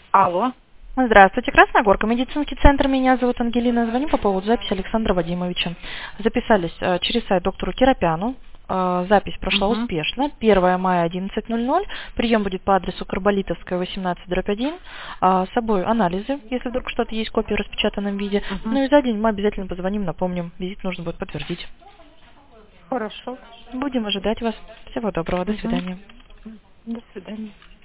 Алло. Здравствуйте, Красная Горка, медицинский центр. Меня зовут Ангелина. Звоню по поводу записи Александра Вадимовича. Записались через сайт доктору Киропяну. Запись прошла Угу. успешно. 1 мая 11:00. Прием будет по адресу Карболитовская, 18/1. С собой анализы, если вдруг что-то есть, копия в распечатанном виде. Угу. Ну и за день мы обязательно позвоним, напомним. Визит нужно будет подтвердить. Хорошо. Будем ожидать вас. Всего доброго. До Угу. свидания. До свидания.